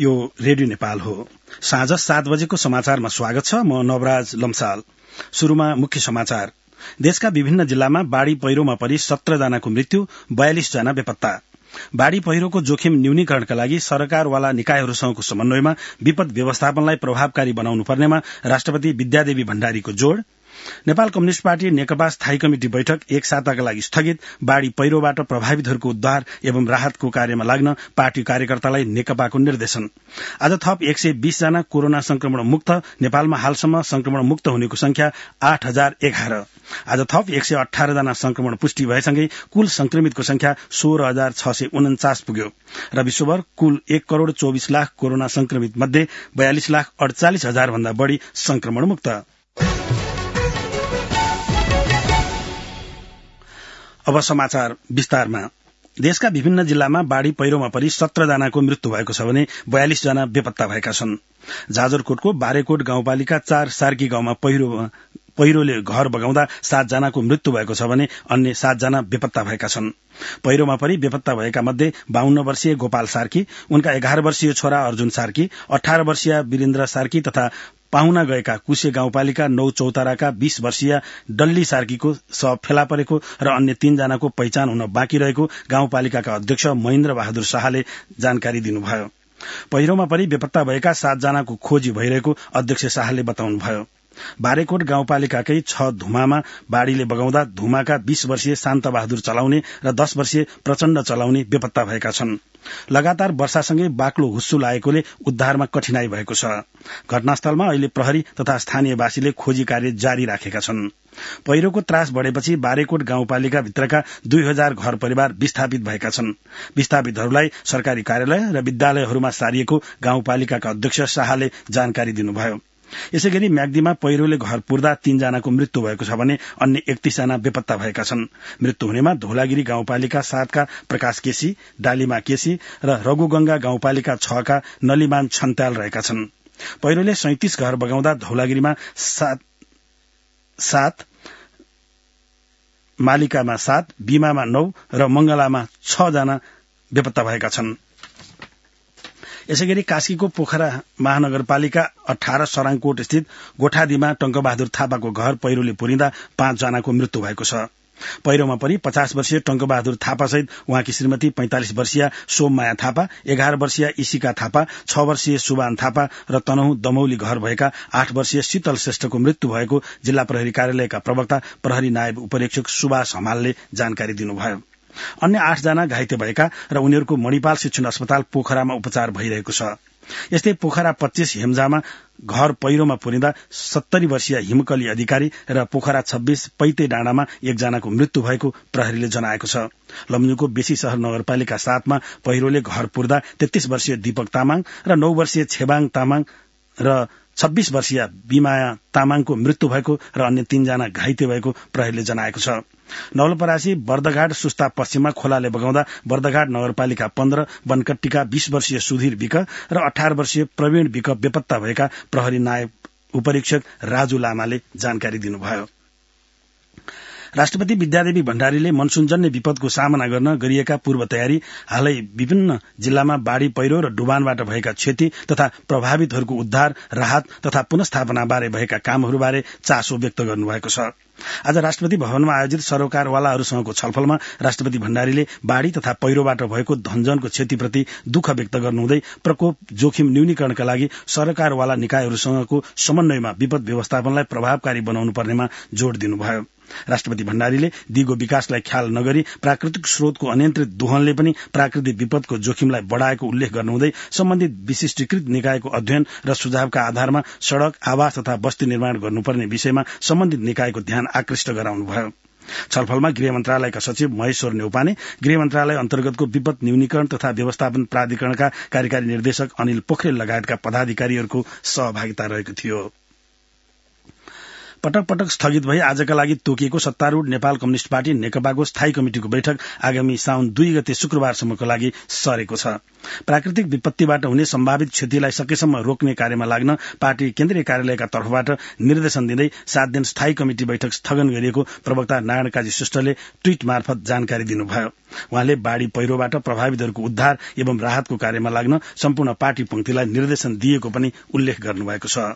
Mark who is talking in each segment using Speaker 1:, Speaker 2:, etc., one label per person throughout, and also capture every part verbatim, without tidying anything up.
Speaker 1: यो रेडियो नेपाल हो। साँझ सात बजेको समाचारमा स्वागत छ। म नवराज लम्साल। शुरूमा मुख्य समाचार। देशका विभिन्न जिल्लामा बाढ़ी पहिरोमा परि सत्र जनाको मृत्यु, बयालिस जना बेपत्ता। बाढ़ी पहिरोको जोखिम न्यूनीकरणका लागि सरकारवाला निकायहरूसँगको समन्वयमा विपद व्यवस्थापनलाई प्रभावकारी बनाउनु पर्नेमा राष्ट्रपति विद्यादेवी भण्डारीको जोड़। नेपाल कम्युनिष्ट पार्टी नेकपा स्थायी कमिटी बैठक एक साताका लागि स्थगित। बाढ़ी पहिरोबाट प्रभावितहरूको उद्धार एवं राहतको कार्यमा लाग्न पार्टी कार्यकर्तालाई नेकपाको निर्देशन। आज थप एक सय बीस जना कोरोना संक्रमण मुक्त। नेपालमा हालसम्म संक्रमण मुक्त हुनेको संख्या आठ हजार एघार। आज थप एक सय अठार जना संक्रमण पुष्टि भएसँगै कुल संक्रमितको संख्या सोह्र हजार छ सय उन्चास पुग्यो र विश्वभर कुल एक करोड़ चौबीस लाख कोरोना संक्रमित मध्ये बयालिस लाख अड़चालिस हजार भन्दा बढ़ी संक्रमण मुक्त। अब समाचार विस्तारमा। देशका विभिन्न जिल्लामा बाढ़ी पहिरोमा परि सत्र जनाको मृत्यु भएको छ भने बयालिस जना बेपत्ता भएका छन्। जाजरकोटको बारेकोट गाउँपालिका चार सार्की गाउँमा पहिरो पहिरोले घर बगाउँदा सात जनाको मृत्यु भएको छ भने अन्य सात जना बेपत्ता भएका छन्। पहिरोमा परि बेपत्ता भएका मध्ये बाहन्न वर्षीय गोपाल सार्की, उनका एघार वर्षीय छोरा अर्जुन सार्की, अठार वर्षीय वीरेन्द्र सार्की तथा पाहुना गएका कुशे गाउँपालिका नौ चौताराका बीस वर्षीय डल्ली सार्कीको शव फेला परेको र अन्य तीन जनाको पहिचान हुन बाँकी रहेको गाउँपालिकाका अध्यक्ष महेन्द्र बहादुर शाहले जानकारी दिनुभयो। पहिरोमा परि बेपत्ता भएका सात जनाको खोजी भइरहेको अध्यक्ष शाहले बताउनुभयो। बारेकोट गाउँपालिकाकै छ धुमामा बाढ़ीले बगाउँदा धुमाका बीस वर्षीय शान्त बहादुर चलाउने र दस वर्षीय प्रचण्ड चलाउने बेपत्ता भएका छन्। लगातार वर्षासँगै बाक्लो हुस्सु लागेकोले उद्धारमा कठिनाई भएको छ। घटनास्थलमा अहिले प्रहरी तथा स्थानीयवासीले खोजी कार्य जारी राखेका छन्। पहिरोको त्रास बढ़ेपछि बारेकोट गाउँपालिका भित्रका दुई हजार घर परिवार विस्थापित भएका छन्। विस्थापितहरूलाई सरकारी कार्यालय र विद्यालयहरूमा सारिएको गाउँपालिकाका अध्यक्ष शाहले जानकारी दिनुभयो। यसैगरी म्याग्दीमा पहिरोले घर पुर्दा तीन जनाको मृत्यु भएको छ भने अन्य एकतीस जना बेपत्ता भएका छन्। मृत्यु हुनेमा धौलागिरी गाउँपालिका सातका प्रकाश केसी, डालीमा केसी र रघुगंगा गाउँपालिका छका नलिमान छन्त्याल रहेका छन्। पहिरोले सैंतीस घर बगाउँदा धौलागिरीमा सात, सात मालिकामा सात, बीमामा नौ र मंगलामा छ जना बेपत्ता भएका छन्। यसैगरी कास्कीको पोखरा महानगरपालिका अठारह सराङकोट स्थित गोठादीमा टंकबहादुर थापाको घर पहिरोले पुरिँदा पाँच जनाको मृत्यु भएको छ। पहिरोमा परि पचास वर्षीय टंकबहादुर थापा सहित उहाँकी श्रीमती पैंतालिस वर्षीय सोममाया थापा, एघार वर्षीय इशिका थापा, छ वर्षीय सुबान थापा र तनहु दमौली घर भएका आठ वर्षीय शीतल श्रेष्ठको मृत्यु भएको जिल्ला प्रहरी कार्यालयका प्रवक्ता प्रहरी नायब उपरीक्षक सुभाष हमालले जानकारी दिनुभयो। अन्य आठ जना घाइते भएका र उनीहरूको मणिपाल शिक्षण अस्पताल पोखरामा उपचार भइरहेको छ। यस्तै पोखरा पच्चीस हेम्जामा घर पहिरोमा पुरिँदा सत्तरी वर्षीय हिमकली अधिकारी र पोखरा छब्बीस पैते डाँडामा एकजनाको मृत्यु भएको प्रहरीले जनाएको छ। लमजुङको बेसी शहर नगरपालिका सातमा पहिरोले घर पुर्दा तेत्तीस वर्षीय दीपक तामाङ र नौ वर्षीय छेबाङ तामाङ र छब्बीस वर्षीय बिमाया तामाङको मृत्यु भएको र अन्य तीनजना घाइते भएको प्रहरीले जनाएको छ। नवलपरासी बर्दघाट सुस्ता पश्चिममा खोलाले बगाउँदा बर्दघाट नगरपालिका पन्ध्र बनकट्टीका बीस वर्षीय सुधीर विक र अठार वर्षीय प्रवीण विक बेपत्ता भएका प्रहरी नायब उपरीक्षक राजु लामाले जानकारी दिनुभयो। राष्ट्रपति विद्यादेवी भण्डारीले मनसूनजन्य विपदको सामना गर्न गरिएका पूर्व तयारी, हालै विभिन्न जिल्लामा बाढ़ी पहिरो र डुबानबाट भएका क्षति तथा प्रभावितहरूको उद्धार, राहत तथा पुनस्थापना बारे भएका कामहरूबारे चासो व्यक्त गर्नुभएको छ। आज राष्ट्रपति भवनमा आयोजित सरोकारवालाहरूसँगको छलफलमा राष्ट्रपति भण्डारीले बाढ़ी तथा पहिरोबाट भएको धनजनको क्षतिप्रति दुःख व्यक्त गर्नुहुँदै प्रकोप जोखिम न्यूनीकरणका लागि सरकारवाला निकायहरूसँगको समन्वयमा विपद व्यवस्थापनलाई प्रभावकारी बनाउनु पर्नेमा जोड़ दिनुभयो। राष्ट्रपति भण्डारीले दिगो विकासलाई ख्याल नगरी प्राकृतिक स्रोतको अनियन्त्रित दोहनले पनि प्राकृतिक विपदको जोखिमलाई बढ़ाएको उल्लेख गर्नुहुँदै सम्बन्धित विशिष्टीकृत निकायको अध्ययन र सुझावका आधारमा सड़क, आवास तथा बस्ती निर्माण गर्नुपर्ने विषयमा सम्बन्धित निकायको ध्यान आकृष्ट गराउनुभयो। छलफलमा गृह मन्त्रालयका सचिव महेश्वर नेउपाने, गृह मन्त्रालय अन्तर्गतको विपद न्यूनीकरण तथा व्यवस्थापन प्राधिकरणका कार्यकारी निर्देशक अनिल पोखरेल लगायतका पदाधिकारीहरूको सहभागिता रहेको थियो। पटक पटक स्थगित भई आजका लागि तोकिएको सत्तारूढ़ नेपाल कम्युनिष्ट पार्टी नेकपाको स्थायी कमिटिको बैठक आगामी साउन दुई गते शुक्रबारसम्मको लागि सरेको छ। प्राकृतिक विपत्तिबाट हुने सम्भावित क्षतिलाई सकेसम्म रोक्ने कार्यमा लाग्न पार्टी केन्द्रीय कार्यालयका तर्फबाट निर्देशन दिँदै सात दिन स्थायी कमिटि बैठक स्थगन गरिएको प्रवक्ता नारायण काजी श्रेष्ठले ट्वीट मार्फत जानकारी दिनुभयो। उहाँले बाढ़ी पहिरोबाट प्रभावितहरूको उद्धार एवं राहतको कार्यमा लाग्न सम्पूर्ण पार्टी पंक्तिलाई निर्देशन दिएको पनि उल्लेख गर्नुभएको छ।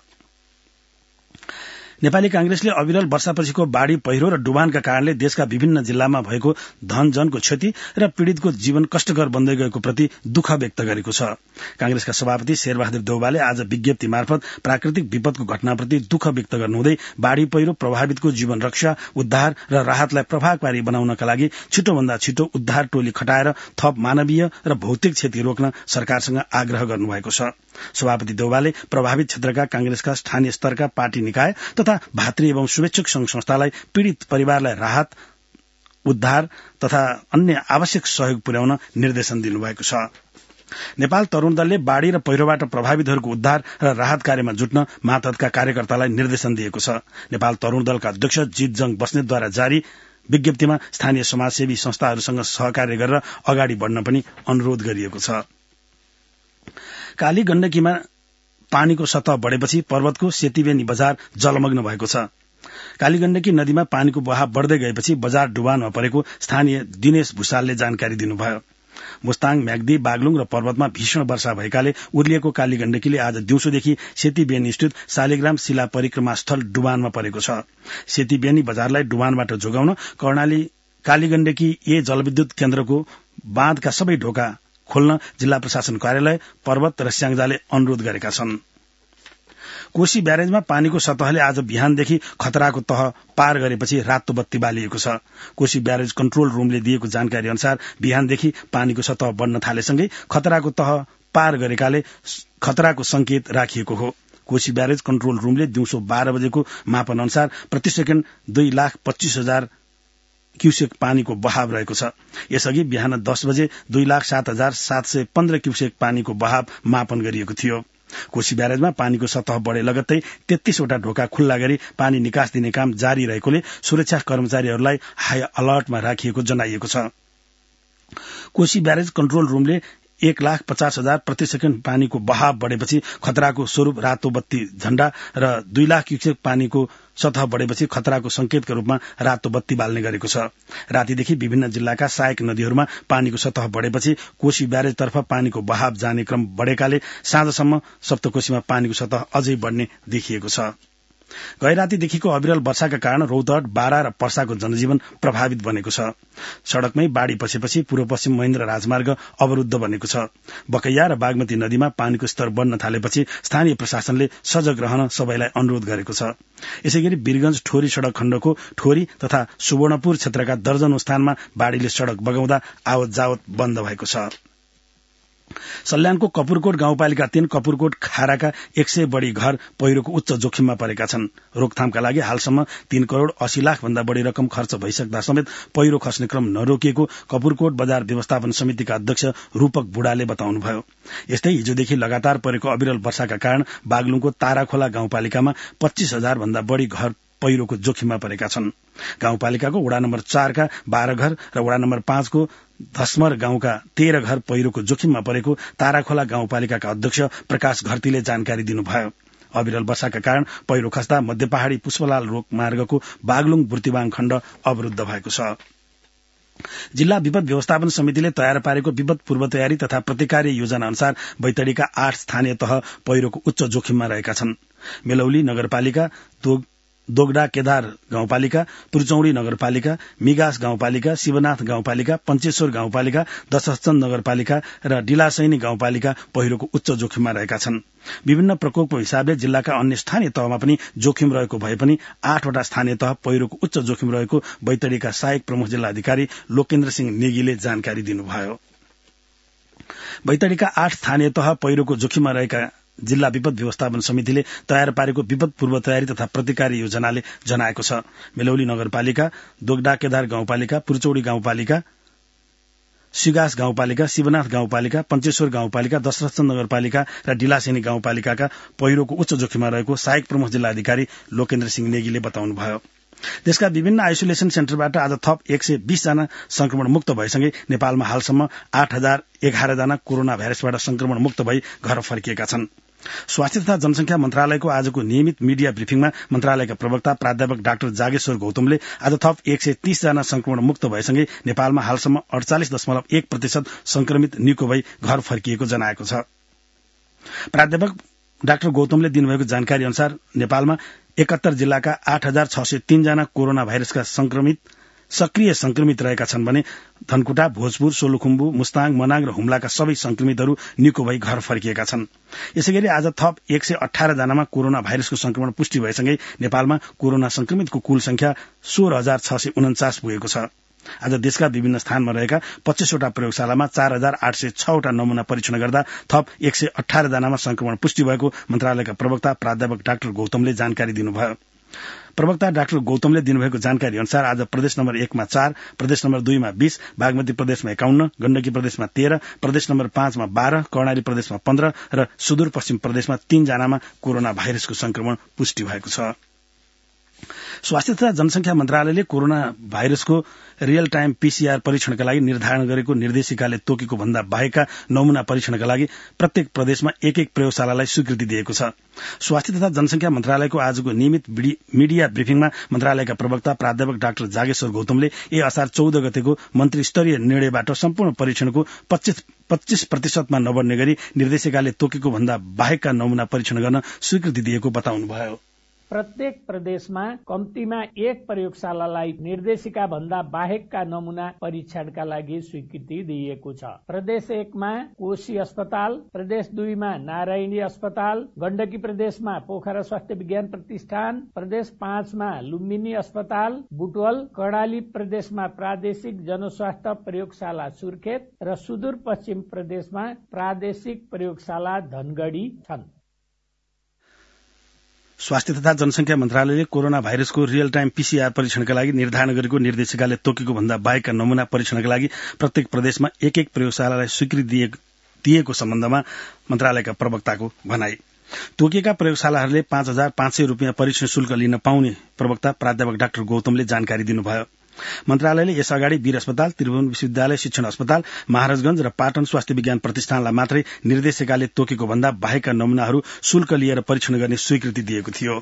Speaker 1: नेपाली कांग्रेसले अविरल वर्षापछिको बाढ़ी पहिरो र डुबानका कारणले देशका विभिन्न जिल्लामा भएको धन जनको क्षति र पीड़ितको जीवन कष्टकर बन्दै गएको प्रति दुःख व्यक्त गरेको छ। कांग्रेसका सभापति शेरबहादुर देउवाले आज विज्ञप्ति मार्फत प्राकृतिक विपदको घटनाप्रति दुःख व्यक्त गर्नुहुँदै बाढ़ी पहिरो प्रभावितको जीवन रक्षा, उद्धार र राहतलाई प्रभावकारी बनाउनका लागि छिटोभन्दा छिटो उद्धार टोली खटाएर थप मानवीय र भौतिक क्षति रोक्न सरकारसँग आग्रह गर्नुभएको छ। सभापति देउवाले प्रभावित क्षेत्रका कांग्रेसका स्थानीय स्तरका पार्टी निकाय तथा भातृ एवं शुभेच्छुक संघ संस्थालाई पीड़ित परिवारलाई राहत, उद्धार तथा अन्य आवश्यक सहयोग पुर्याउन निर्देशन दिनुभएको छ। नेपाल तरूण दलले बाढ़ी र पहिरोबाट प्रभावितहरूको उद्धार र राहत कार्यमा जुट्न मातहतका कार्यकर्तालाई निर्देशन दिएको छ। नेपाल तरूण दलका अध्यक्ष जितजङ बस्नेतद्वारा जारी विज्ञप्तिमा स्थानीय समाजसेवी संस्थाहरूसँग सहकार्य गरेर अगाडि बढ़न पनि अनुरोध गरिएको छ। काली गण्डकीमा पानीको सतह बढ़ेपछि पर्वतको सेतीबेनी बजार जलमग्न भएको छ। काली गण्डकी नदीमा पानीको बहाव बढ़दै गएपछि बजार डुबानमा परेको स्थानीय दिनेश भूषालले जानकारी दिनुभयो। मुस्ताङ, म्याग्दी, बागलुङ र पर्वतमा भीषण वर्षा भएकाले उर्लिएको काली गण्डकीले आज दिउँसोदेखि सेतीबेनी स्थित शालिग्राम शिला परिक्रमा स्थल डुबानमा परेको छ। सेतीबेनी बजारलाई डुबानबाट जोगाउन कर्णाली काली गण्डकी ए जलविद्युत केन्द्रको बाँधका सबै ढोका खोल्न जिल्ला प्रशासन कार्यालय, पर्वत र स्याङ्जाले अनुरोध गरेका छन्। कोशी ब्यारेजमा पानीको सतहले आज बिहानदेखि खतराको तह पार गरेपछि रातो बत्ती बालिएको छ। कोशी ब्यारेज कन्ट्रोल रूमले दिएको जानकारी अनुसार बिहानदेखि पानीको सतह बढ्न थालेसँगै खतराको तह पार गरेकाले खतराको संकेत राखिएको हो। कोशी ब्यारेज कन्ट्रोल रूमले दिउँसो बाह्र बजेको मापन अनुसार प्रति सेकेण्ड दुई लाख पच्चीस हजार क्यूसेक पानीको बहाव रहेको छ। यसअघि बिहान दस बजे दुई लाख सात हजार सात सय पन्ध्र क्यूसेक पानीको बहाव मापन गरिएको थियो। कोशी ब्यारेजमा पानीको सतह बढे लगत्तै तेत्तीसवटा ढोका खुल्ला गरी पानी निकास दिने काम जारी रहेकोले सुरक्षा कर्मचारीहरूलाई हाई अलर्टमा राखिएको जनाइएको छ। कोशी ब्यारेज कन्ट्रोल रूमले एक लाख पचास हजार प्रति सेकेण्ड पानीको बहाव बढ़ेपछि खतराको स्वरूप रातो बत्ती झण्डा र दुई लाख क्यूसेक पानीको सतह बढ़ेपछि खतराको संकेतका रूपमा रातो बत्ती बाल्ने गरेको छ। रातिदेखि विभिन्न जिल्लाका सहायक नदीहरूमा पानीको सतह बढ़ेपछि कोशी ब्यारेजतर्फ पानीको बहाव जाने क्रम बढ़ेकाले साँझसम्म सप्तकोशीमा पानीको सतह अझै बढ़ने देखिएको छ। गैरातीदेखिको अविरल वर्षाका कारण रौतहट, बारा र पर्साको जनजीवन प्रभावित बनेको छ। सड़कमै बाढ़ी पसेपछि पूर्व पश्चिम महेन्द्र राजमार्ग अवरूद्ध बनेको छ। बकैया र बागमती नदीमा पानीको स्तर बढ़न थालेपछि स्थानीय प्रशासनले सजग रहन सबैलाई अनुरोध गरेको छ। यसैगरी वीरगंज ठोरी सड़क खण्डको ठोरी तथा सुवर्णपुर क्षेत्रका दर्जनौं स्थानमा बाढ़ीले सड़क बगाउँदा आवत जावत बन्द भएको छ। सल्यानको कपुरकोट गाउँपालिका तीन कपुरकोट खाराका एक सय बढ़ी घर पहिरोको उच्च जोखिममा परेका छन्। रोकथामका लागि हालसम्म तीन करोड़ अस्सी लाख भन्दा बढ़ी रकम खर्च भइसक्दा समेत पहिरो खस्ने क्रम नरोकिएको कपुरकोट बजार व्यवस्थापन समितिका अध्यक्ष रूपक बुढाले बताउनुभयो। यस्तै हिजोदेखि लगातार परेको अविरल वर्षाका कारण बागलुङको ताराखोला गाउँपालिकामा पच्चीस हजार भन्दा बढ़ी घर पहिरोको जोखिममा परेका छन्। गाउँपालिकाको वडा नम्बर चारका बाह्र घर र वडा नम्बर पाँचको धस्मर गाउँका तेह्र घर पहिरोको जोखिममा परेको ताराखोला गाउँपालिकाका अध्यक्ष प्रकाश घरतीले जानकारी दिनुभयो। अविरल वर्षाका कारण पहिरो खस्दा मध्य पहाड़ी पुष्पलाल रोक मार्गको बागलुङ बुर्तिवाङ खण्ड अवरूद्ध भएको छ। जिल्ला विपद व्यवस्थापन समितिले तयार पारेको विपद पूर्व तयारी तथा प्रतिकार योजना अनुसार बैतडीका आठ स्थानीय तह पहिरोको उच्च जोखिममा रहेका छन्। मेलौली नगरपालिका, दोगडा केदार गाउँपालिका, पुर्चौडी नगरपालिका, मिगास गाउँपालिका, शिवनाथ गाउँपालिका, पञ्चेश्वर गाउँपालिका, दशहचन्द नगरपालिका र डिलासैनी गाउँपालिका पहिरोको उच्च जोखिममा रहेका छन्। विभिन्न प्रकोपको हिसाबले जिल्लाका अन्य स्थानीय तहमा पनि जोखिम रहेको भए पनि आठवटा स्थानीय तह पहिरोको उच्च जोखिम रहेको बैतडीका सहायक प्रमुख जिल्ला अधिकारी लोकेन्द्र सिंह नेगीले जानकारी दिनुभयो। बैतडीका आठ स्थानीय तह पहिरोको जोखिममा रहेका जिल्ला विपद व्यवस्थापन समितिले तयार पारेको विपद पूर्व तयारी तथा प्रतिकार योजनाले जनाएको छ। मेलौली नगरपालिका, दोगडा केदार गाउँपालिका, पुर्चौडी गाउँपालिका, सिगास गाउँपालिका, शिवनाथ गाउँपालिका, पञ्चेश्वर गाउँपालिका, दशरथचन्द नगरपालिका र डिलासेनी गाउँपालिकाका पहिरोको उच्च जोखिममा रहेको सहायक प्रमुख जिल्ला अधिकारी लोकेन्द्र सिंह नेगीले बताउनुभयो। देशका विभिन्न आइसोलेसन सेन्टरबाट आज थप एक सय बीस जना संक्रमण मुक्त भएसँगै नेपालमा हालसम्म आठ हजार एघार जना कोरोना भाइरसबाट संक्रमण मुक्त भई घर फर्किएका छन्। स्वास्थ्य तथा जनसंख्या मन्त्रालयको आजको नियमित मिडिया ब्रिफिङमा मन्त्रालयका प्रवक्ता प्राध्यापक डाक्टर जागेश्वर गौतमले आज थप एक सय तीस जना संक्रमण मुक्त भएसँगै नेपालमा हालसम्म अडचालिस दशमलव एक प्रतिशत संक्रमित निको भई घर फर्किएको जनाएको छ। प्राध्यापक डाक्टर गौतमले दिनुभएको जानकारी अनुसार नेपालमा एकात्तर जिल्लाका आठ हजार छ सय तीन जना कोरोना भाइरसका संक्रमित सक्रिय संक्रमित रहेका छन् भने धनकुटा, भोजपुर, सोलुखुम्बु, मुस्ताङ, मनाङ र हुम्लाका सबै संक्रमितहरू निको भई घर फर्किएका छन्। यसैगरी आज थप एक सय अठार जनामा कोरोना भाइरसको संक्रमण पुष्टि भएसँगै नेपालमा कोरोना संक्रमितको कुल संख्या सोह्र हजार छ सय उन्चास पुगेको छ। आज देशका विभिन्न स्थानमा रहेका पच्चीसवटा प्रयोगशालामा चार हजार आठ सय छवटा नमूना परीक्षण गर्दा थप एक सय अठार जनामा संक्रमण पुष्टि भएको मन्त्रालयका प्रवक्ता प्राध्यापक डाक्टर गौतमले जानकारी दिनुभयो। प्रवक्ता डाक्टर गौतमले दिनुभएको जानकारी अनुसार आज प्रदेश नम्बर एकमा चार, प्रदेश नम्बर दुईमा बीस, बागमती प्रदेशमा एकाउन्न, गण्डकी प्रदेशमा तेह्र, प्रदेश नम्बर पाँचमा बाह्र, कर्णाली प्रदेशमा पन्ध्र र सुदूरपश्चिम प्रदेशमा तीन जनामा कोरोना भाइरसको संक्रमण पुष्टि भएको छ। स्वास्थ्य तथा जनसंख्या मन्त्रालयले कोरोना भाइरसको रियल टाइम पीसीआर परीक्षणका लागि निर्धारण गरेको निर्देशिकाले तोकेको भन्दा बाहेकका नमूना परीक्षणका लागि प्रत्येक प्रदेशमा एक एक प्रयोगशालालाई स्वीकृति दिएको छ। स्वास्थ्य तथा जनसंख्या मन्त्रालयको आजको नियमित मिडिया ब्रिफिङमा मन्त्रालयका प्रवक्ता प्राध्यापक डाक्टर जागेश्वर गौतमले ए असार चौध गतेको मन्त्री स्तरीय निर्णयबाट सम्पूर्ण परीक्षणको पच्चीस पच्चीस प्रतिशतमा नबढ्ने गरी निर्देशिकाले तोकेको भन्दा बाहेकका नमूना परीक्षण गर्न स्वीकृति दिएको बताउनुभयो।
Speaker 2: प्रत्येक प्रदेशमा कम्तीमा एक प्रयोगशालालाई निर्देशिका भन्दा बाहेकका नमूना परीक्षणका लागि स्वीकृति दिइएको छ। प्रदेश एकमा कोशी अस्पताल, प्रदेश दुईमा नारायणी अस्पताल, गण्डकी प्रदेशमा पोखरा स्वास्थ्य विज्ञान प्रतिष्ठान, प्रदेश पाँचमा लुम्बिनी अस्पताल बुटवल, कर्णाली प्रदेशमा प्रादेशिक जनस्वास्थ्य प्रयोगशाला सुर्खेत र सुदूरपश्चिम प्रदेशमा प्रादेशिक प्रयोगशाला धनगढ़ी छन्।
Speaker 1: स्वास्थ्य तथा जनसंख्या मन्त्रालयले कोरोना भाइरसको रियल टाइम पीसीआर परीक्षणका लागि निर्धारण गरेको निर्देशिकाले तोकेको भन्दा बाहेकका नमूना परीक्षणका लागि प्रत्येक प्रदेशमा एक एक प्रयोगशालालाई स्वीकृति दिएको सम्बन्धमा मन्त्रालयका प्रवक्ताको भनाई। तोकिएका प्रयोगशालाहरूले पाँच हजार पाँच सय रूपियाँ परीक्षण शुल्क लिन पाउने प्रवक्ता प्राध्यापक डाक्टर गौतमले जानकारी दिनुभयो। मन्त्रालयले यस अगाडि वीर अस्पताल, त्रिभुवन विश्वविद्यालय शिक्षण अस्पताल, महाराजगंज र पाटन स्वास्थ्य विज्ञान प्रतिष्ठानलाई मात्रै निर्देशिकाले तोकेको भन्दा बाहेकका नमूनाहरू शुल्क लिएर परीक्षण गर्ने स्वीकृति दिएको थियो।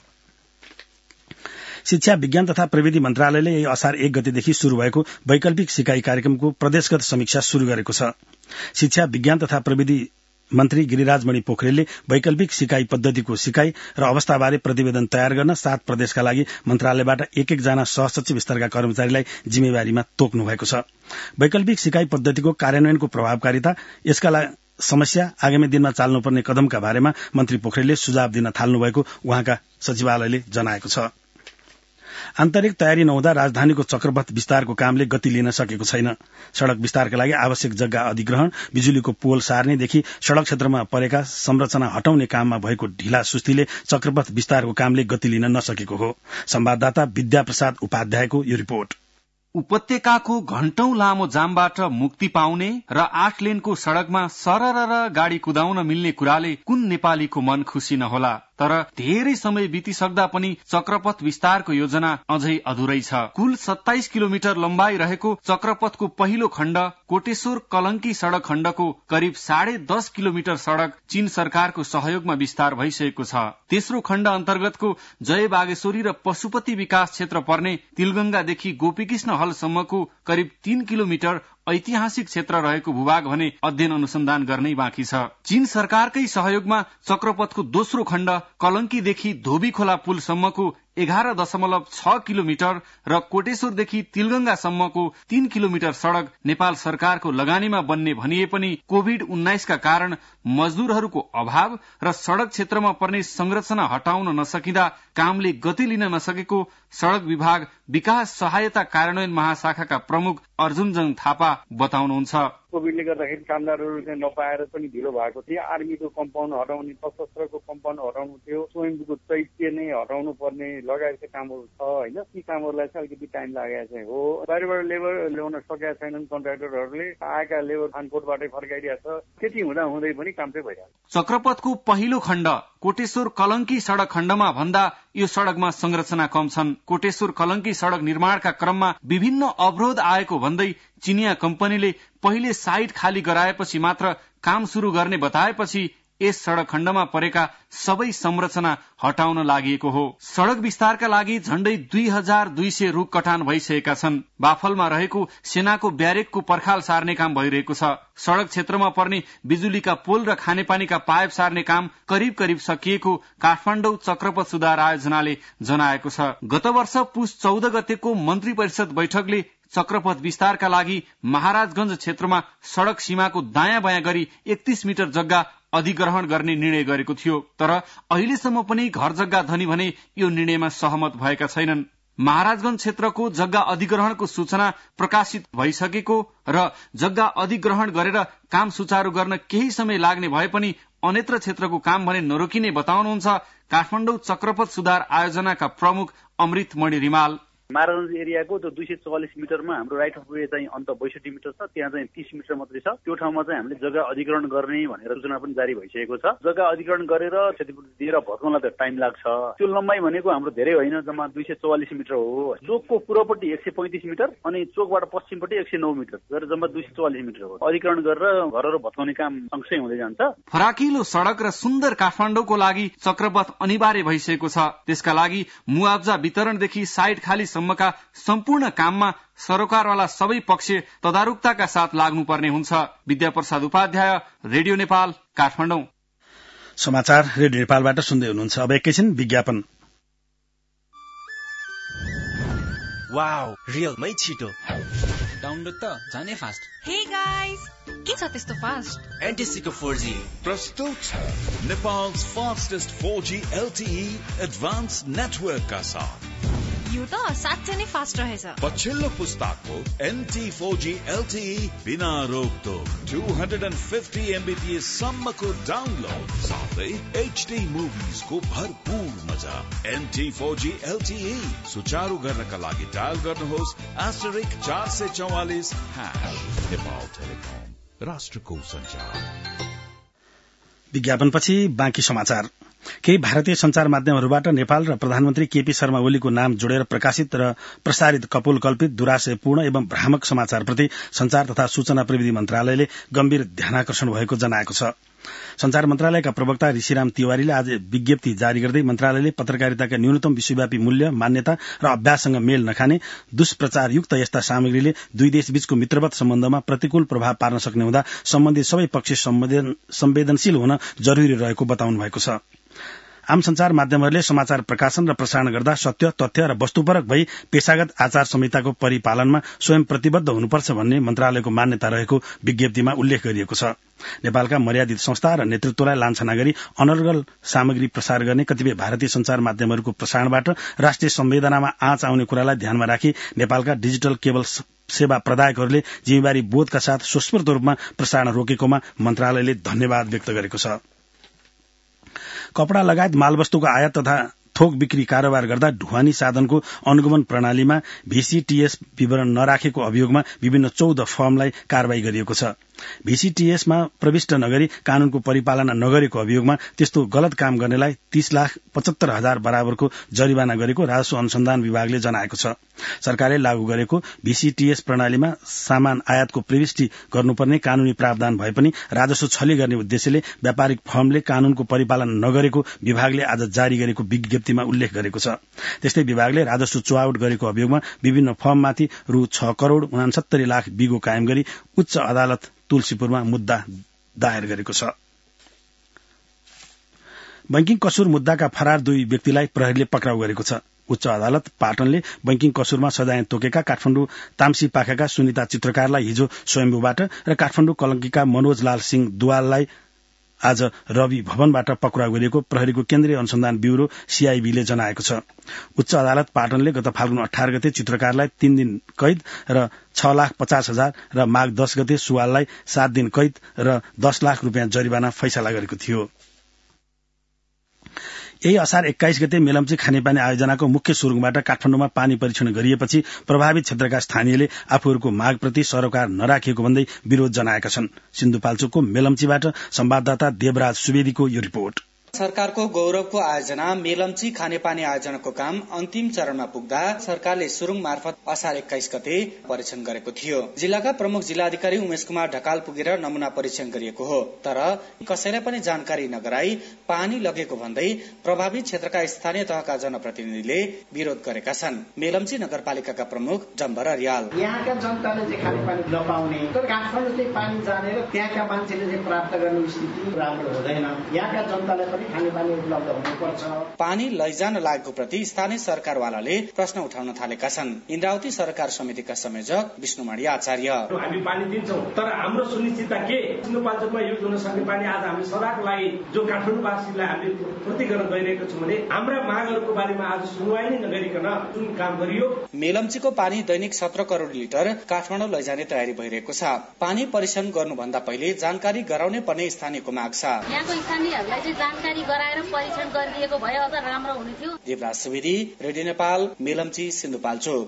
Speaker 1: शिक्षा विज्ञान तथा प्रविधि मन्त्रालयले यही असार एक गतेदेखि शुरू भएको वैकल्पिक सिकाइ कार्यक्रमको प्रदेशगत समीक्षा शुरू गरेको छ। शिक्षा विज्ञान तथा प्रविधि मन्त्री गिरिराजमणि पोखरेलले वैकल्पिक सिकाइ पद्धतिको सिकाइ र अवस्थाबारे प्रतिवेदन तयार गर्न सात प्रदेशका लागि मन्त्रालयबाट एक एक जना सहसचिव स्तरका कर्मचारीलाई जिम्मेवारीमा तोक्नु भएको छ। वैकल्पिक सिकाइ पद्धतिको कार्यान्वयनको प्रभावकारिता, यसका समस्या, आगामी दिनमा चाल्नुपर्ने कदमका बारेमा मन्त्री पोखरेलले सुझाव दिन थाल्नु भएको उहाँका सचिवालयले जनाएको छ। आन्तरिक तयारी नहुँदा राजधानीको चक्रपथ विस्तारको कामले गति लिन सकेको छैन। सड़क विस्तारका लागि आवश्यक जग्गा अधिग्रहण, बिजुलीको पोल सार्नेदेखि सड़क क्षेत्रमा परेका संरचना हटाउने काममा भएको ढिला सुस्तीले चक्रपथ विस्तारको कामले गति लिन नसकेको हो। संवाददाता विद्याप्रसाद उपाध्यायको यो रिपोर्ट।
Speaker 3: उपत्यकाको घण्टौं लामो जामबाट मुक्ति पाउने र आठ लेनको सड़कमा सरर गाड़ी कुदाउन मिल्ने कुराले कुन नेपालीको मन खुशी नहोला। तर धेरै समय बितिसक्दा पनि चक्रपथ विस्तारको योजना अझै अधुरै छ। कुल सत्ताइस किलोमिटर लम्बाई रहेको चक्रपथको पहिलो खण्ड कोटेश्वर कलंकी सड़क खण्डको करिब साढे दस किलोमिटर सड़क चीन सरकारको सहयोगमा विस्तार भइसकेको छ। तेस्रो खण्ड अन्तर्गतको जय बागेश्वरी र पशुपति विकास क्षेत्र पर्ने तिलगंगादेखि गोपीकृष्ण हलसम्मको करिब तीन किलोमिटर ऐतिहासिक क्षेत्र रहेको भूभाग भने अध्ययन अनुसन्धान गर्नै बाँकी छ। चीन सरकारकै सहयोगमा चक्रपथको दोस्रो खण्ड कलंकीदेखि धोबी खोला पुलसम्मको एघार दशमलव छ किलोमिटर र कोटेश्वरदेखि तिलगंगासम्मको तीन किलोमिटर सड़क नेपाल सरकारको लगानीमा बन्ने भनिए पनि कोभिड उन्नाइसका कारण मजदूरहरूको अभाव र सड़क क्षेत्रमा पर्ने संरचना हटाउन नसकिँदा कामले गति लिन नसकेको सड़क विभाग विकास सहायता कार्यान्वयन महाशाखाका प्रमुख अर्जुनजङ थापा बताउनुहुन्छ।
Speaker 4: कोभिडले गर्दाखेरि कामदारहरू चाहिँ नपाएर पनि ढिलो भएको थियो। आर्मीको कम्पाउन्ड हटाउने, सशस्त्रको कम्पाउन्ड हटाउनु थियो, स्वयंको चैत्य नै हटाउनु पर्ने लगायतका कामहरू छ होइन। ती कामहरूलाई चाहिँ अलिकति टाइम लागेको चाहिँ हो। बाहिरबाट लेबर ल्याउन सकेका छैनन् कन्ट्राक्टरहरूले, आएका लेबर खानकोटबाटै फर्काइरहेको छ। त्यति हुँदा हुँदै पनि काम चाहिँ भइरहेको छ।
Speaker 3: चक्रपथको पहिलो खण्ड कोटेश्वर कलंकी सड़क खण्डमा भन्दा यो सड़कमा संरचना कम छन्। कोटेश्वर कलंकी सड़क निर्माणका क्रममा विभिन्न अवरोध आएको भन्दै चिनिया कम्पनीले पहिले साइट खाली गराएपछि मात्र काम शुरू गर्ने बताएपछि यस सड़क खण्डमा परेका सबै संरचना हटाउन लागि हो। सड़क विस्तारका लागि झण्डै दुई हजार दुई सय रूख कटान भइसकेका छन्। बाफलमा रहेको सेनाको ब्यारेकको पर्खाल सार्ने काम भइरहेको छ। सड़क क्षेत्रमा पर्ने बिजुलीका पोल र खानेपानीका पाइप सार्ने काम करिब करिब सकिएको काठमाडौँ चक्रपथ सुधार आयोजनाले जनाएको छ। गत वर्ष पुस चौध गतेको मन्त्री परिषद बैठकले चक्रपथ विस्तारका लागि महाराजगंज क्षेत्रमा सड़क सीमाको दायाँ बायाँ गरी एकतीस मिटर जग्गा अधिग्रहण गर्ने निर्णय गरेको थियो। तर अहिलेसम्म पनि घर जग्गा धनी भने यो निर्णयमा सहमत भएका छैनन्। महाराजगंज क्षेत्रको जग्गा अधिग्रहणको सूचना प्रकाशित भइसकेको र जग्गा अधिग्रहण गरेर काम सुचारू गर्न केही समय लाग्ने भए पनि अन्यत्र क्षेत्रको काम भने नरोकिने बताउनुहुन्छ काठमाडौँ चक्रपथ सुधार आयोजनाका प्रमुख अमृत मणि रिमाल।
Speaker 5: महाराजगंज एरियाको त्यो दुई सय चौवालिस मिटरमा हाम्रो राइट अफ वे चाहिँ अन्त बैसठी मिटर छ, त्यहाँ चाहिँ तीस मिटर मात्रै छ। त्यो ठाउँमा चाहिँ हामीले जग्गा अधिग्रहण गर्ने भनेर सूचना पनि जारी भइसकेको छ। जग्गा अधिग्रहण गरेर क्षतिपूर्ति दिएर भत्काउनलाई त टाइम लाग्छ। त्यो लम्बाइ भनेको हाम्रो धेरै होइन, जम्मा दुई सय चौवालिस मिटर हो। चोकको पूर्वपट्टि एक सय पैंतिस मिटर अनि चोकबाट पश्चिमपट्टि एक सय नौ मिटर गरेर जम्मा दुई सय चौवालिस मिटर हो। अधिग्रहण गरेर घरहरू भत्काउने काम सँगसँगै हुँदै जान्छ।
Speaker 3: फराकिलो सड़क र सुन्दर काठमाडौँको लागि चक्रपथ अनिवार्य भइसकेको छ। त्यसका लागि मुआवजा वितरणदेखि साइट खाली सम्मका सम्पूर्ण काममा सरकारवाला सबै पक्ष तदारुकताका साथ लाग्नुपर्ने हुन्छ। विद्याप्रसाद उपाध्याय, रेडियो नेपाल, काठमाडौँ।
Speaker 1: समाचार रेडियो नेपालबाट सुन्दै हुनुहुन्छ। अब एकैछिन विज्ञापन।
Speaker 6: वाउ, रियलमै छिटो
Speaker 7: डाउनलोड त जाने फास्ट।
Speaker 8: हे गाइस, के छ त्यस्तो फास्ट?
Speaker 6: एनटिसीको फोर जी
Speaker 9: प्रस्तुत छ Nepal's fastest four G L T E advance network का साथ।
Speaker 8: यो त साँच्चै नै फास्ट रहेछ।
Speaker 9: पछिल्लो पुस्ताको N T four G L T E बिना रोकटोक two hundred fifty मेगाबिट्स सम्मको डाउनलोड साथै H D मुभिजको भरपूर मजा। N T four G L T E सुचारू गर्नका लागि डायल गर्नुहोस् आस्टरिक चार सय चौवालिस हाश। नेपाल टेलिकम, राष्ट्रको सञ्चार।
Speaker 1: विज्ञापनपछि बाँकी समाचार। केही भारतीय संचार माध्यमहरूबाट नेपाल र प्रधानमन्त्री केपी शर्मा ओलीको नाम जोडेर प्रकाशित र प्रसारित कपोलकल्पित दुराशयपूर्ण एवं भ्रामक समाचारप्रति संचार तथा सूचना प्रविधि मन्त्रालयले गम्भीर ध्यानाकर्षण भएको जनाएको छ। संचार मन्त्रालयका प्रवक्ता ऋषिराम तिवारीले आज विज्ञप्ति जारी गर्दै मन्त्रालयले पत्रकारिताका न्यूनतम विश्वव्यापी मूल्य, मान्यता र अभ्याससँग मेल नखाने दुष्प्रचारयुक्त यस्ता सामग्रीले दुई देशबीचको मित्रवत सम्बन्धमा प्रतिकूल प्रभाव पार्न सक्ने हुँदा सम्बन्धित सबै पक्ष संवेदनशील हुन जरुरी रहेको बताउनु भएको छ। आम संचार माध्यमहरूले समाचार प्रकाशन र प्रसारण गर्दा सत्य, तथ्य र वस्तुपरक भई पेशागत आचार संहिताको परिपालनमा स्वयं प्रतिबद्ध हुनुपर्छ भन्ने मन्त्रालयको मान्यता रहेको विज्ञप्तिमा उल्लेख गरिएको छ। नेपालका मर्यादित संस्था र नेतृत्वलाई लान्छना गरी अनर्गल सामग्री प्रसार गर्ने कतिपय भारतीय संचार माध्यमहरूको प्रसारणबाट राष्ट्रिय संवेदनामा आँच आउने कुरालाई ध्यानमा राखी नेपालका डिजिटल केबल सेवा प्रदायकहरूले जिम्मेवारी बोधका साथ स्वस्फूर्त रूपमा प्रसारण रोकेकोमा मन्त्रालयले धन्यवाद व्यक्त गरेको छ। कपड़ा लगायत मालवस्तुको आयात तथा थोक बिक्री कारोबार गर्दा ढुवानी साधनको अनुगमन प्रणालीमा भीसीटीएस विवरण नराखेको अभियोगमा विभिन्न चौध फर्मलाई कारवाही गरिएको छ। भीसीटीएसमा प्रविष्ट नगरी कानूनको परिपालना नगरेको अभियोगमा त्यस्तो गलत काम गर्नेलाई तीस लाख पचहत्तर हजार बराबरको जरिवाना गरेको राजस्व अनुसन्धान विभागले जनाएको छ। सरकारले लागू गरेको भीसीटीएस प्रणालीमा सामान आयातको प्रविष्टि गर्नुपर्ने कानूनी प्रावधान भए पनि राजस्व छली गर्ने उद्देश्यले व्यापारिक फर्मले कानूनको परिपालन नगरेको विभागले आज जारी गरेको विज्ञप्तिमा उल्लेख गरेको छ। त्यस्तै विभागले राजस्व चुहावट गरेको अभियोगमा विभिन्न फर्ममाथि रु छ करोड़ उनासत्तरी लाख बिगो कायम गरी उच्च अदालत तुलसीपुरमा मुद्दा दायर गरेको छ। बैंकिङ कसुर मुद्दाका फरार दुई व्यक्तिलाई प्रहरीले पक्राउ गरेको छ। उच्च अदालत पाटनले बैंकिङ कसुरमा सजाय तोकेका काठमाडौँ तामसी पाखाका सुनिता चित्रकारलाई हिजो स्वयम्भूबाट र काठमाडौँ कलंकीका मनोज लाल सिंह दुवाललाई आज रवि भवनबाट पक्राउ गरिएको प्रहरीको केन्द्रीय अनुसन्धान ब्यूरो सीआईबीले जनाएको छ। उच्च अदालत पाटनले गत फाल्गुन अठार गते चित्रकारलाई तीन दिन कैद र छ लाख पचास हजार र माघ दस गते सुवाललाई सात दिन कैद र दस लाख रूपियाँ जरिवाना फैसला गरेको थियो। यही असार एक्काइस गते मेलम्ची खानेपानी आयोजनाको मुख्य सुरुङबाट काठमाडौँमा पानी परीक्षण गरिएपछि प्रभावित क्षेत्रका स्थानीयले आफूहरूको मागप्रति सरोकार नराखिएको भन्दै विरोध जनाएका छन्। सिन्धुपाल्चोकको मेलम्चीबाट संवाददाता देवराज सुवेदीको यो रिपोर्ट।
Speaker 10: सरकारको गौरवको आयोजना मेलम्ची खानेपानी आयोजनाको काम अन्तिम चरणमा पुग्दा सरकारले सुरुङ मार्फत असार एक्काइस गते परीक्षण गरेको थियो। जिल्लाका प्रमुख जिल्लाधिकारी उमेश कुमार ढकाल पुगेर नमूना परीक्षण गरिएको हो, तर कसैलाई पनि जानकारी नगराई पानी लगेको भन्दै प्रभावित क्षेत्रका स्थानीय तहका जनप्रतिनिधिले विरोध गरेका छन्। मेलम्ची नगरपालिकाका प्रमुख डम्बर रियाल
Speaker 11: यहाँका जनताले चाहिँ खानेपानी नपाउने, तर काठमाडौँ चाहिँ पानी जानेर त्यहाँका मान्छेले चाहिँ प्राप्त गर्ने स्थिति राम्रो हुँदैन। यहाँका जनतालाई खानेपानी उपलब्ध हुनुपर्छ।
Speaker 10: पानी लैजान लागेको प्रति स्थानीय सरकारवालाले प्रश्न उठाउन थालेका छन्। इन्द्रावती सरकार समितिका संयोजक विष्णुमाणी आचार्य
Speaker 12: हामी पानी दिन्छौं, तर हाम्रो सुनिश्चितता के? सिन्धुपाल्चोकमा युज हुन सक्ने पानी आज हामी सदाको लागि जो काठमाडौँवासीलाई हामीले पूर्ति गर्न गइरहेको छौं भने हाम्रा मागहरूको बारेमा आज सुनवाई नै नगरिकन जुन काम गरियो।
Speaker 10: मेलम्चीको पानी दैनिक सत्र करोड़ लिटर काठमाडौँ लैजाने तयारी भइरहेको छ। पानी परीक्षण गर्नुभन्दा पहिले जानकारी गराउने पर्ने स्थानीयको माग छ।
Speaker 13: यहाँको स्थानीयहरूलाई चाहिँ जानकारी गराएर परीक्षण गरिदिएको भए अझ राम्रो हुने थियो।
Speaker 10: देवराज सुवेदी, रेडियो नेपाल, मेलम्ची, सिन्धुपाल्चोक।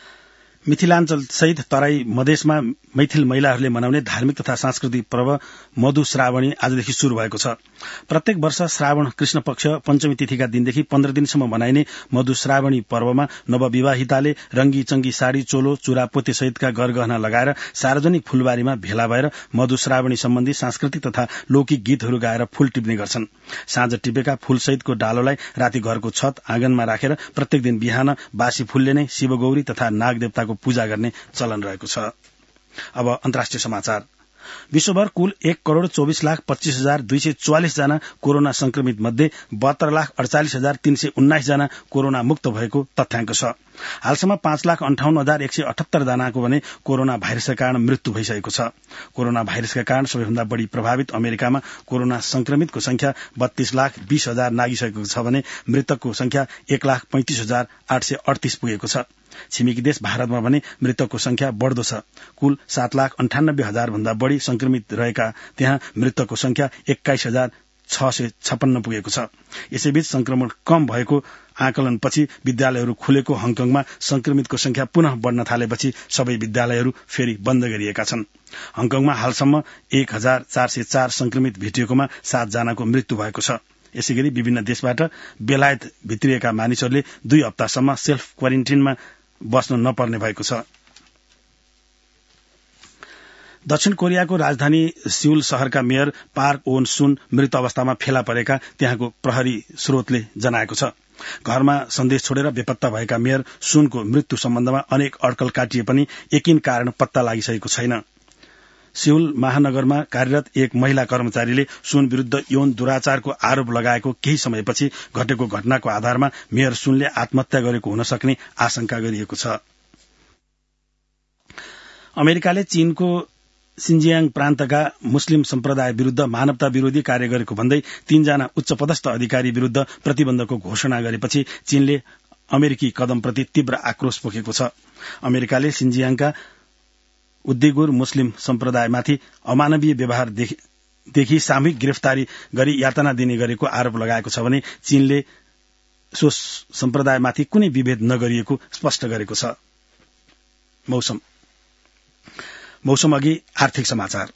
Speaker 1: मिथिलाञ्चल सहित तराई मधेसमा मैथिल महिलाहरूले मनाउने धार्मिक तथा सांस्कृतिक पर्व मधु श्रावणी आजदेखि शुरू भएको छ। प्रत्येक वर्ष श्रावण कृष्ण पक्ष पञ्चमी तिथिका दिनदेखि पन्ध्र दिनसम्म मनाइने मधु श्रावणी पर्वमा नवविवाहिताले रंगी चंगी साड़ी, चोलो, चुरा, पोते सहितका गरगहना लगाएर सार्वजनिक फूलबारीमा भेला भएर मधु श्रावणी सम्बन्धी सांस्कृतिक तथा लौकिक गीतहरू गाएर फूल टिप्ने गर्छन्। साँझ टिपेका फूल सहितको डालोलाई राति घरको छत आँगनमा राखेर प्रत्येक दिन बिहान बासी फूलले नै शिवगौरी तथा नागदेवताको पूजा गर्ने चलन रहेको छ। अब अन्तर्राष्ट्रिय समाचार। विश्वभर कुल एक करोड़ चौबीस लाख पच्चीस हजार दुई सय चौवालिस जना कोरोना संक्रमित मध्ये बहत्तर लाख अड़चालिस हजार तीन सय उन्नाइस जना कोरोना मुक्त भएको तथ्याङ्क छ। हालसम्म पाँच लाख अन्ठाउन्न हजार एक सय अठहत्तर जनाको भने कोरोना भाइरसका कारण मृत्यु भइसकेको छ। कोरोना भाइरसका कारण सबैभन्दा बढ़ी प्रभावित अमेरिकामा कोरोना संक्रमितको संख्या बत्तीस लाख बीस हजार नागिसकेको छ भने मृतकको संख्या एक लाख पैंतिस हजार आठ सय अडतीस पुगेको छ। छिमेकी देश भारतमा भने मृतकको संख्या बढ़दो छ। कुल सात लाख अन्ठानब्बे हजार भन्दा बढ़ी संक्रमित रहेका त्यहाँ मृतकको संख्या एक्काइस हजार छ सय छप्पन्न पुगेको छ। यसैबीच संक्रमण कम भएको आकलनपछि विद्यालयहरू खुलेको हङकङमा संक्रमितको संख्या पुनः बढ़न थालेपछि सबै विद्यालयहरू फेरि बन्द गरिएका छन्। हङकङमा हालसम्म एक हजार चार सय चार संक्रमित भेटिएकोमा सात जनाको मृत्यु भएको छ। यसैगरी विभिन्न देशबाट बेलायत भित्रिएका मानिसहरूले दुई हप्तासम्म सेल्फ क्वारेन्टिनमा बस्न नपर्ने भएको छ। दक्षिण कोरियाको राजधानी सिउल शहरका मेयर पार्क ओन सुन मृत अवस्थामा फेला परेका त्यहाँको प्रहरी स्रोतले जनाएको छ। घरमा सन्देश छोडेर बेपत्ता भएका मेयर सुनको मृत्यु सम्बन्धमा अनेक अड्कल काटिए पनि एकिन कारण पत्ता लागिसकेको छैन। सिउल महानगरमा कार्यरत एक महिला कर्मचारीले सुन विरूद्ध यौन दुराचारको आरोप लगाएको केही समयपछि घटेको घटनाको आधारमा मेयर सुनले आत्महत्या गरेको हुन सक्ने आशंका गरिएको छ। अमेरिकाले चीनको सिन्जियाङ प्रान्तका मुस्लिम सम्प्रदाय विरूद्ध मानवता विरोधी कार्य गरेको भन्दै तीनजना उच्च पदस्थ अधिकारी विरूद्ध प्रतिबन्धको घोषणा गरेपछि चीनले अमेरिकी कदमप्रति तीव्र आक्रोश पोखेको छ। अमेरिकाले सिन्जियाङका उद्दिगुर मुस्लिम सम्प्रदायमाथि अमानवीय व्यवहारदेखि सामूहिक गिरफ्तारी गरी यातना दिने गरेको आरोप लगाएको छ भने चीनले सो सम्प्रदायमाथि कुनै विभेद नगरिएको स्पष्ट गरेको छ। मौसम मौसम अघि आर्थिक समाचार।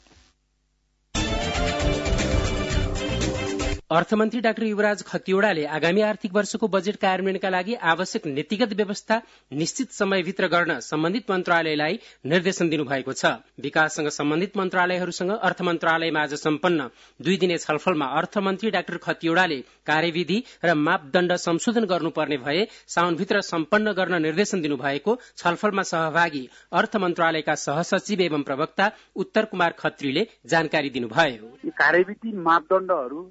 Speaker 14: अर्थमन्त्री डाक्टर युवराज खतिवड़ाले आगामी आर्थिक वर्षको बजेट कार्यान्वयनका लागि आवश्यक नीतिगत व्यवस्था निश्चित समयभित्र गर्न सम्बन्धित मन्त्रालयलाई निर्देशन दिनुभएको छ। विकाससँग सम्बन्धित मन्त्रालयहरूसँग अर्थ मन्त्रालयमा आज सम्पन्न दुई दिने छलफलमा अर्थमन्त्री डाक्टर खतिवड़ाले कार्यविधि र मापदण्ड संशोधन गर्नुपर्ने भए साउनभित्र सम्पन्न गर्न निर्देशन दिनुभएको छलफलमा सहभागी अर्थ मन्त्रालयका सहसचिव एवं प्रवक्ता उत्तर कुमार खत्रीले जानकारी दिनुभयो।
Speaker 5: कार्यविधि मापदण्डहरू नयाँ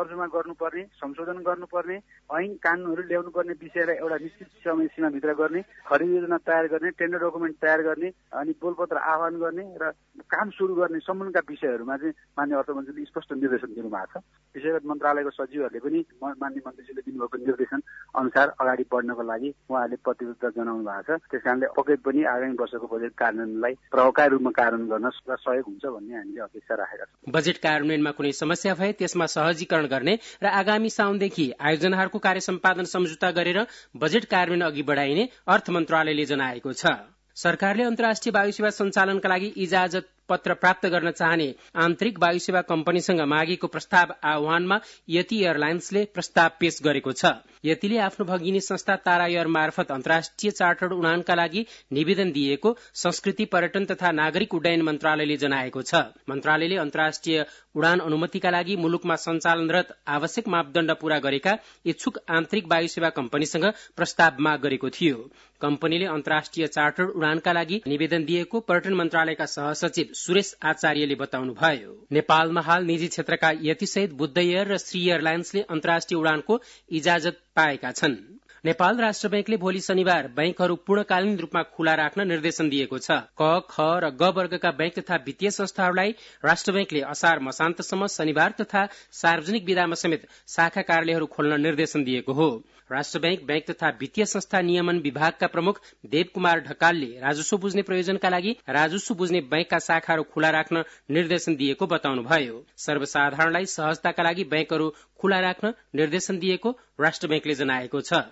Speaker 5: तर्जुमा गर्नुपर्ने, संशोधन गर्नुपर्ने, ऐन कानूनहरू ल्याउनु पर्ने विषयलाई एउटा निश्चित समय सीमाभित्र गर्ने, खरिद योजना तयार गर्ने, टेन्डर डकुमेन्ट तयार गर्ने, अनि बोलपत्र आह्वान गर्ने र काम सुरु गर्ने सम्बन्धका विषयहरूमा चाहिँ माननीय अर्थमन्त्रीले स्पष्ट निर्देशन दिनुभएको छ। विषयगत मन्त्रालयको सचिवहरूले पनि माननीय मन्त्रीजीले दिनुभएको निर्देशन अनुसार अगाडि बढ्नको लागि उहाँहरूले प्रतिबद्धता जनाउनु भएको छ। त्यस कारणले पक्कै पनि आगामी वर्षको बजेट कार्यान्वयनलाई प्रभावकारी रूपमा कार्यान्वयन गर्न सहयोग हुन्छ भन्ने हामीले अपेक्षा राखेका छौँ।
Speaker 14: बजेट कार्यान्वयनमा कुनै समस्या भए त्यसमा सहजीकरण गर्ने र आगामी साउनदेखि आयोजनाहरूको कार्य सम्पादन सम्झौता गरेर बजेट कार्यान्वयन अघि बढाइने अर्थ मन्त्रालयले जनाएको छ। सरकारले अन्तर्राष्ट्रिय वायु सेवा सञ्चालनका लागि इजाजत पत्र प्राप्त गर्न चाहने आन्तरिक वायु सेवा कम्पनीसँग मागेको प्रस्ताव आह्वानमा यति एयरलाइन्सले प्रस्ताव पेश गरेको छ। यतिले आफ्नो भगिनी संस्था तारा एयर मार्फत अन्तर्राष्ट्रिय चार्टर्ड उडानका लागि निवेदन दिएको संस्कृति पर्यटन तथा नागरिक उड्डयन मन्त्रालयले जनाएको छ। मन्त्रालयले अन्तर्राष्ट्रिय उडान अनुमतिका लागि मुलुकमा सञ्चालनरत आवश्यक मापदण्ड पूरा गरेका इच्छुक आन्तरिक वायु सेवा कम्पनीसँग प्रस्ताव माग गरेको थियो। कम्पनीले अन्तर्राष्ट्रिय चार्टर्ड उडानका लागि निवेदन दिएको पर्यटन मन्त्रालयका सहसचिव सुरेश आचार्यले बताउनुभयो। नेपालमा हाल निजी क्षेत्रका यतिसहित बुद्ध एयर र श्री एयरलाइन्सले अन्तर्राष्ट्रिय उडानको इजाजत पाएका छन्। नेपाल राष्ट्र बैंकले भोलि शनिबार बैंकहरू पूर्णकालीन रूपमा खुला राख्न निर्देशन दिएको छ। क, ख र ग वर्गका बैंक तथा वित्तीय संस्थाहरूलाई राष्ट्र बैंकले असार मसान्तसम्म शनिबार तथा सार्वजनिक विधामा समेत शाखा कार्यालयहरू खोल्न निर्देशन दिएको हो। राष्ट्र बैंक बैंक तथा वित्तीय संस्था नियमन विभागका प्रमुख देव कुमार ढकालले राजस्व बुझ्ने प्रयोजनका लागि राजस्व बुझ्ने बैंकका शाखाहरू खुला राख्न निर्देशन दिएको बताउनुभयो। सर्वसाधारणलाई सहजताका लागि बैंकहरू खुला राख्न निर्देशन दिएको राष्ट्र बैंकले जनाएको छ।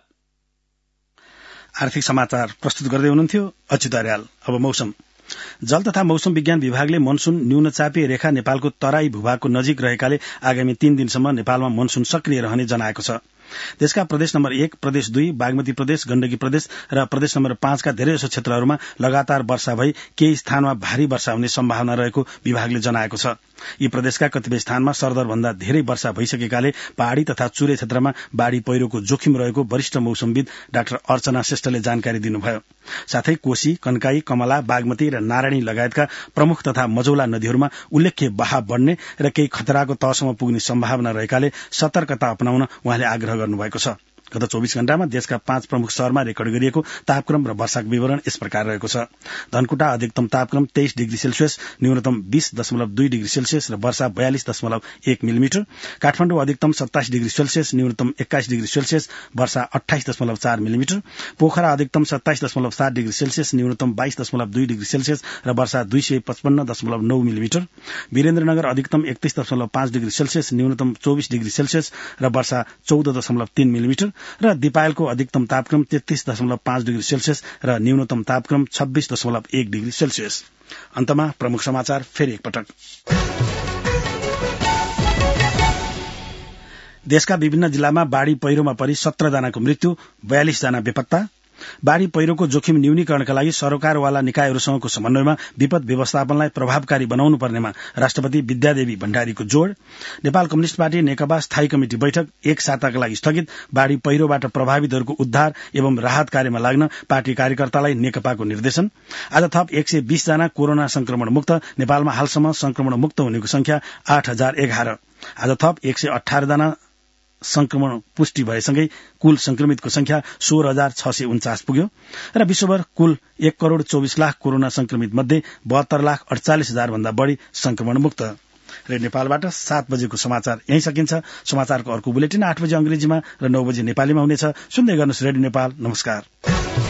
Speaker 1: आर्थिक समाचार प्रस्तुत गर्दै हुनुहुन्थ्यो अच्युत अर्याल। अब मौसम। जल तथा मौसम विज्ञान विभागले मनसून न्यूनचापीय रेखा नेपालको तराई भूभागको नजिक रहेकाले आगामी तीन दिनसम्म नेपालमा मनसून सक्रिय रहने जनाएको छ। देशका प्रदेश नम्बर एक, प्रदेश दुई, बागमती प्रदेश, गण्डकी प्रदेश र प्रदेश नम्बर पाँचका धेरैजसो क्षेत्रहरूमा लगातार वर्षा भई केही स्थानमा भारी वर्षा हुने सम्भावना रहेको विभागले जनाएको छ। यी प्रदेशका कतिपय स्थानमा सरदरभन्दा धेरै वर्षा भइसकेकाले पहाड़ी तथा चुरे क्षेत्रमा बाढ़ी पहिरोको जोखिम रहेको वरिष्ठ मौसमविद डाक्टर अर्चना श्रेष्ठले जानकारी दिनुभयो। साथै कोशी, कन्काई, कमला, बागमती र नारायणी लगायतका प्रमुख तथा मझौला नदीहरूमा उल्लेख्य बहाव बढ्ने र केही खतराको तहसम्म पुग्ने सम्भावना रहेकाले सतर्कता अपनाउन उहाँले आग्रह गर्नुभएको छ। गत चौबीस घण्टामा देशका पाँच प्रमुख शहरमा रेकर्ड गरिएको तापक्रम र वर्षाको विवरण यस प्रकार रहेको छ। धनकुटा अधिकतम तापक्रम तेइस डिग्री सेल्सियस, न्यूनतम बीस दशमलव दुई डिग्री सेल्सियस र वर्षा बयालिस दशमलव एक मिलिमिटर। काठमाडौँ अधिकतम सत्ताइस डिग्री सेल्सियस, न्यूनतम एक्काइस डिग्री सेल्सियस, वर्षा अठाइस दशमलव चार मिलिमिटर। पोखरा अधिकतम सत्ताइस दशमलव सात डिग्री सेल्सियस, न्यूनतम बाइस दशमलव दुई डिग्री सेल्सियस र वर्षा दुई सय पचपन्न दशमलव नौ मिलिमिटर। वीरेन्द्रनगर अधिकतम एकतीस दशमलव पाँच डिग्री सेल्सियस, न्यूनतम चौबीस डिग्री सेल्सियस र वर्षा चौध दशमलव तीन मिलिमिटर र दिपायलको अधिकतम तापक्रम तेत्तीस दशमलव पाँच डिग्री सेल्सियस र न्यूनतम तापक्रम छब्बीस दशमलव एक डिग्री सेल्सियस। अन्तमा प्रमुख समाचार फेरि एकपटक। देशका विभिन्न जिल्लामा बाढ़ी पहिरोमा परि सत्र जनाको मृत्यु, बयालिस जना बेपत्ता। बाढ़ी पहिरोको जोखिम न्यूनीकरणका लागि सरकारवाला निकायहरूसँगको समन्वयमा विपद व्यवस्थापनलाई प्रभावकारी बनाउनु पर्नेमा राष्ट्रपति विद्यादेवी भण्डारीको जोड़। नेपाल कम्युनिष्ट पार्टी नेकपा स्थायी कमिटी बैठक एक साताका लागि स्थगित। बाढ़ी पहिरोबाट प्रभावितहरूको उद्धार एवं राहत कार्यमा लाग्न पार्टी कार्यकर्तालाई नेकपाको निर्देशन। आज थप एक सय बीस जना कोरोना संक्रमण मुक्त। नेपालमा हालसम्म संक्रमण मुक्त हुनेको संख्या आठ हजार एघार। आज थप एक सय अठार जना संक्रमण पुष्टि भएसँगै कुल संक्रमितको संख्या सोह्र हजार छ सय उन्चास पुग्यो र विश्वभर कुल एक करोड़ चौबीस लाख कोरोना संक्रमित मध्ये बहत्तर लाख अड़चालिस हजार भन्दा बढ़ी संक्रमण मुक्त। र नेपालबाट सात बजेको समाचार यही सकिन्छ। समाचारको अर्को बुलेटिन आठ बजे अंग्रेजीमा र नौ बजे नेपालीमा हुनेछ। सुन्दै गर्नुहोस् रेडियो नेपाल। नमस्कार।